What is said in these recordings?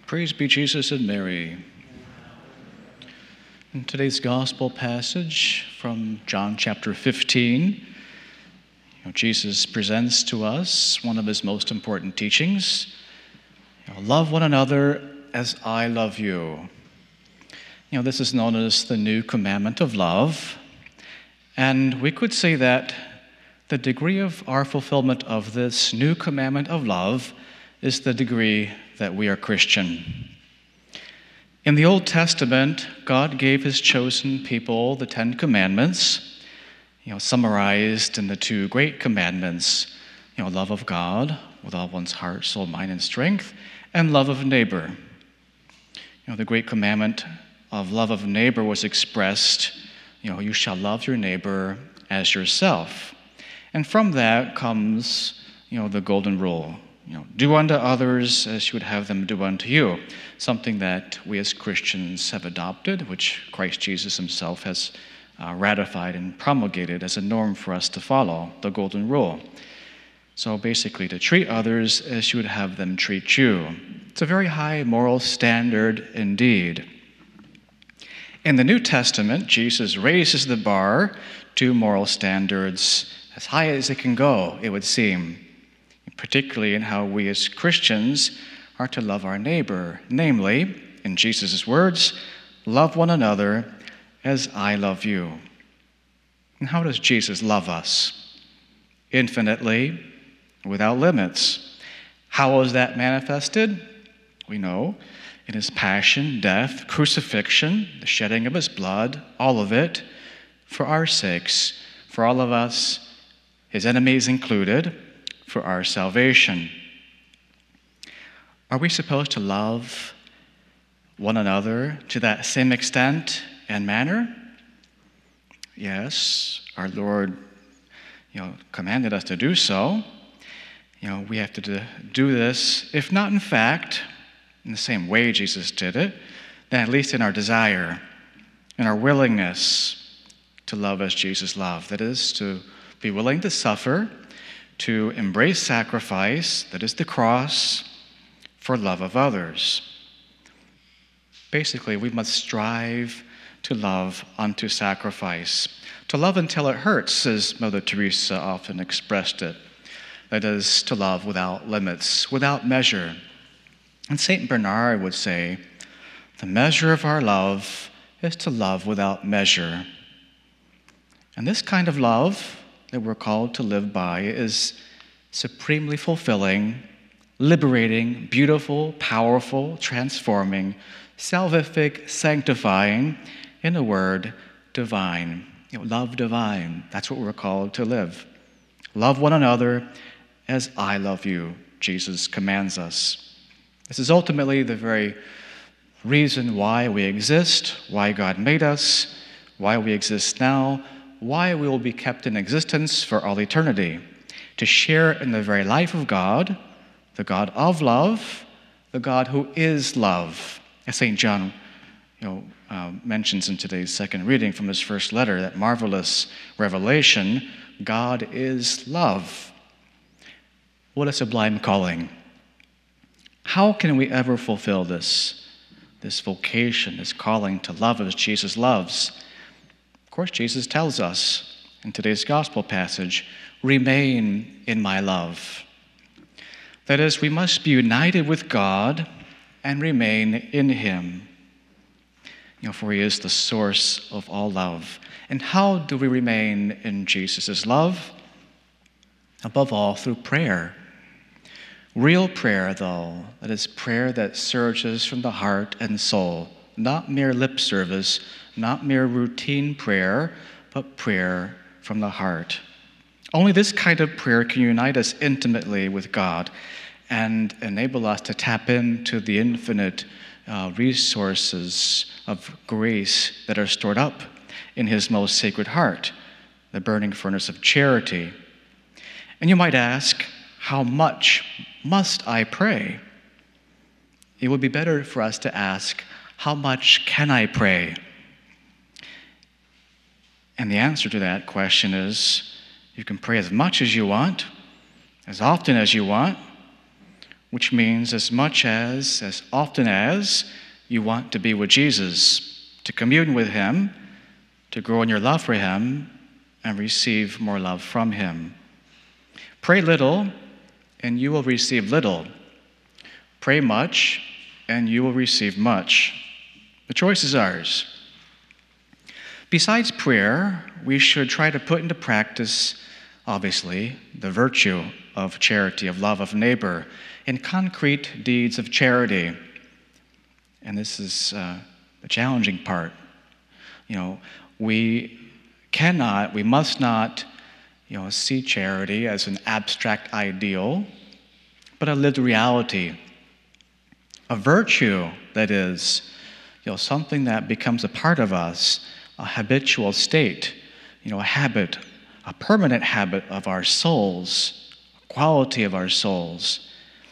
Praise be Jesus and Mary. In today's gospel passage from John chapter 15, Jesus presents to us one of his most important teachings. Love one another as I love you. This is known as the new commandment of love. And we could say that the degree of our fulfillment of this new commandment of love is the degree that we are Christian. In the Old Testament, God gave his chosen people the 10 commandments, summarized in the 2 great commandments, love of God with all one's heart, soul, mind, and strength, and love of neighbor. The great commandment of love of neighbor was expressed, you shall love your neighbor as yourself. And from that comes, the golden rule. Do unto others as you would have them do unto you. Something that we as Christians have adopted, which Christ Jesus himself has ratified and promulgated as a norm for us to follow, the golden rule. So basically, to treat others as you would have them treat you. It's a very high moral standard indeed. In the New Testament, Jesus raises the bar to moral standards as high as it can go, it would seem, particularly in how we as Christians are to love our neighbor. Namely, in Jesus' words, love one another as I love you. And how does Jesus love us? Infinitely, without limits. How was that manifested? We know, in his passion, death, crucifixion, the shedding of his blood, all of it, for our sakes, for all of us, his enemies included, for our salvation. Are we supposed to love one another to that same extent and manner? Yes, our Lord, commanded us to do so. We have to do this, if not in fact, in the same way Jesus did it, then at least in our desire, in our willingness to love as Jesus loved. That is, to be willing to suffer, to embrace sacrifice, that is the cross, for love of others. Basically, we must strive to love unto sacrifice, to love until it hurts, as Mother Teresa often expressed it. That is, to love without limits, without measure. And St. Bernard would say, the measure of our love is to love without measure. And this kind of love that we're called to live by is supremely fulfilling, liberating, beautiful, powerful, transforming, salvific, sanctifying, in a word, divine. Love divine. That's what we're called to live. Love one another as I love you, Jesus commands us. This is ultimately the very reason why we exist, why God made us, why we exist now, why we will be kept in existence for all eternity, to share in the very life of God, the God of love, the God who is love. As St. John mentions in today's second reading from his first letter, that marvelous revelation, God is love. What a sublime calling. How can we ever fulfill this vocation, this calling to love as Jesus loves? Of course, Jesus tells us in today's gospel passage, remain in my love. That is, we must be united with God and remain in him. For he is the source of all love. And how do we remain in Jesus' love? Above all, through prayer. Real prayer, though, that is prayer that surges from the heart and soul, not mere lip service, not mere routine prayer, but prayer from the heart. Only this kind of prayer can unite us intimately with God and enable us to tap into the infinite resources of grace that are stored up in his most sacred heart, the burning furnace of charity. And you might ask, how much must I pray? It would be better for us to ask, how much can I pray? And the answer to that question is, you can pray as much as you want, as often as you want, which means as often as you want to be with Jesus, to commune with him, to grow in your love for him, and receive more love from him. Pray little, and you will receive little. Pray much, and you will receive much. The choice is ours. Besides prayer, we should try to put into practice, obviously, the virtue of charity, of love of neighbor, in concrete deeds of charity. And this is the challenging part. We must not, see charity as an abstract ideal, but a lived reality. A virtue, that is, something that becomes a part of us, a habitual state, a habit, a permanent habit of our souls, a quality of our souls.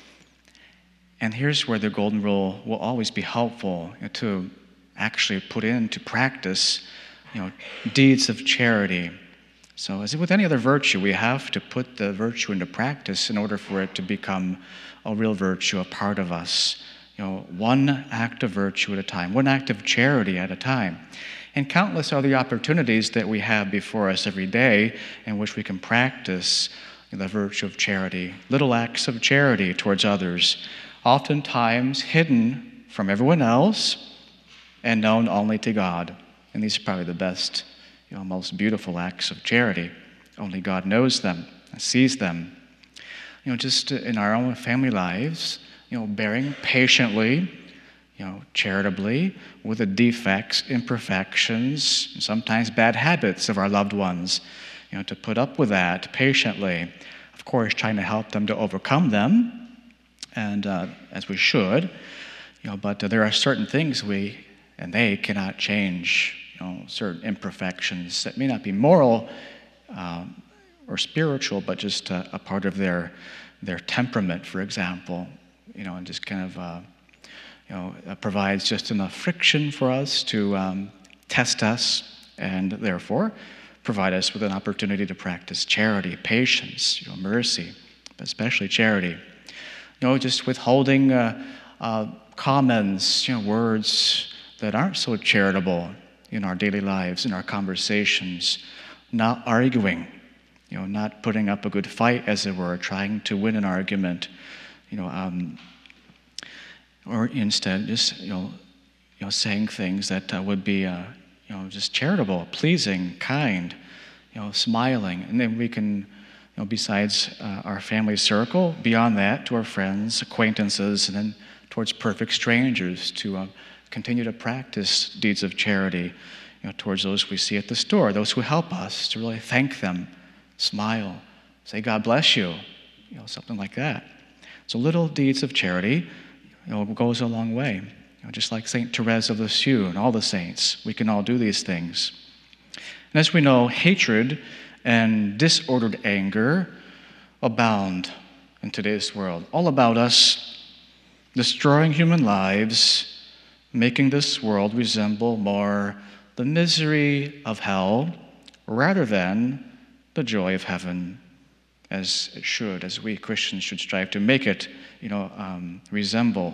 And here's where the golden rule will always be helpful, to actually put into practice, deeds of charity. So as with any other virtue, we have to put the virtue into practice in order for it to become a real virtue, a part of us. One act of virtue at a time, one act of charity at a time. And countless are the opportunities that we have before us every day in which we can practice the virtue of charity, little acts of charity towards others, oftentimes hidden from everyone else and known only to God. And these are probably the best, most beautiful acts of charity. Only God knows them, sees them. Just in our own family lives, bearing patiently, charitably with the defects, imperfections, sometimes bad habits of our loved ones, to put up with that patiently. Of course, trying to help them to overcome them, and as we should, but there are certain things we and they cannot change, certain imperfections that may not be moral or spiritual, but just a part of their temperament, for example, and just kind of provides just enough friction for us to test us and therefore provide us with an opportunity to practice charity, patience, mercy, but especially charity. Just withholding comments, words that aren't so charitable in our daily lives, in our conversations, not arguing, not putting up a good fight, as it were, trying to win an argument, or instead just saying things that would be just charitable, pleasing, kind, smiling, and then we can besides our family circle, beyond that to our friends, acquaintances, and then towards perfect strangers, to continue to practice deeds of charity towards those we see at the store, those who help us, to really thank them, smile, say God bless you, something like that. So little deeds of charity goes a long way. Just like Saint Therese of Lisieux and all the saints, we can all do these things. And as we know, hatred and disordered anger abound in today's world, all about us, destroying human lives, making this world resemble more the misery of hell rather than the joy of heaven, as it should, as we Christians should strive to make it, resemble.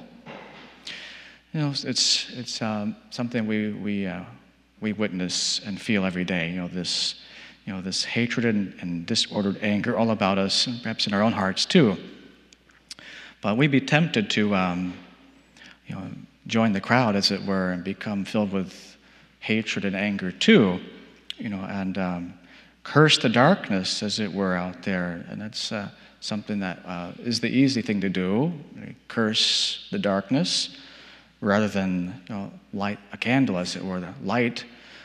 It's something we witness and feel every day. This hatred and disordered anger all about us, and perhaps in our own hearts too. But we'd be tempted to, join the crowd, as it were, and become filled with hatred and anger too, and curse the darkness, as it were, out there. And that's something that is the easy thing to do: curse the darkness, rather than light a candle, as it were, the light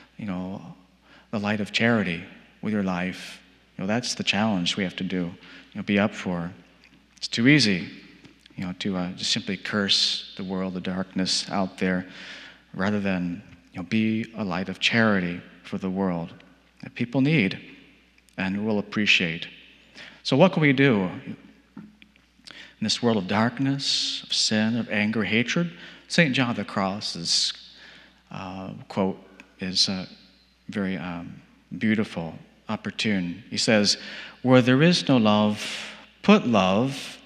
of charity with your life. That's the challenge we have to do, be up for. It's too easy, to just simply curse the world, the darkness out there, rather than be a light of charity for the world that people need and will appreciate. So what can we do in this world of darkness, of sin, of anger, hatred? St. John of the Cross's quote is very beautiful, opportune. He says, "Where there is no love, put love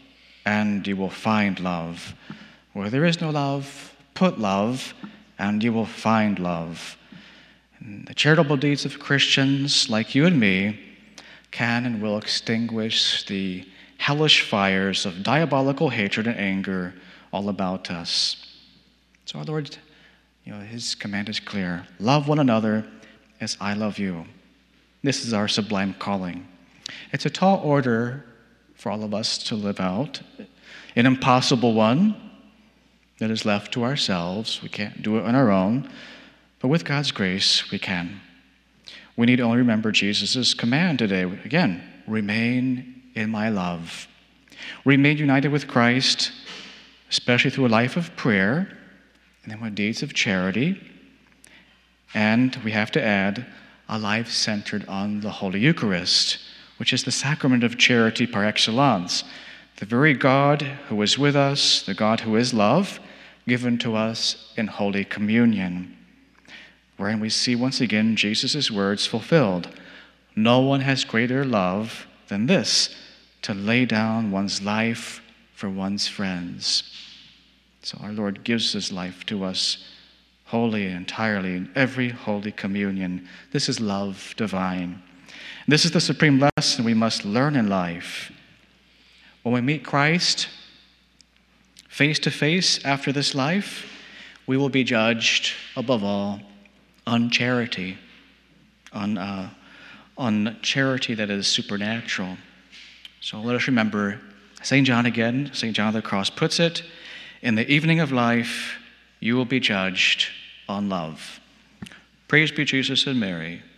and you will find love. Where there is no love, put love, and you will find love. And the charitable deeds of Christians like you and me can and will extinguish the hellish fires of diabolical hatred and anger all about us. So our Lord, his command is clear. Love one another as I love you. This is our sublime calling. It's a tall order for all of us to live out, an impossible one that is left to ourselves. We can't do it on our own, but with God's grace, we can. We need only remember Jesus' command today. Again, remain in my love. Remain united with Christ, especially through a life of prayer, and then with deeds of charity. And we have to add a life centered on the Holy Eucharist, which is the sacrament of charity par excellence. The very God who is with us, the God who is love, given to us in Holy Communion, wherein we see once again Jesus' words fulfilled. No one has greater love than this, to lay down one's life for one's friends. So our Lord gives his life to us wholly and entirely in every Holy Communion. This is love divine. This is the supreme lesson we must learn in life. When we meet Christ face to face after this life, we will be judged, above all, on charity, on charity that is supernatural. So let us remember St. John again. St. John of the Cross puts it, in the evening of life, you will be judged on love. Praise be Jesus and Mary.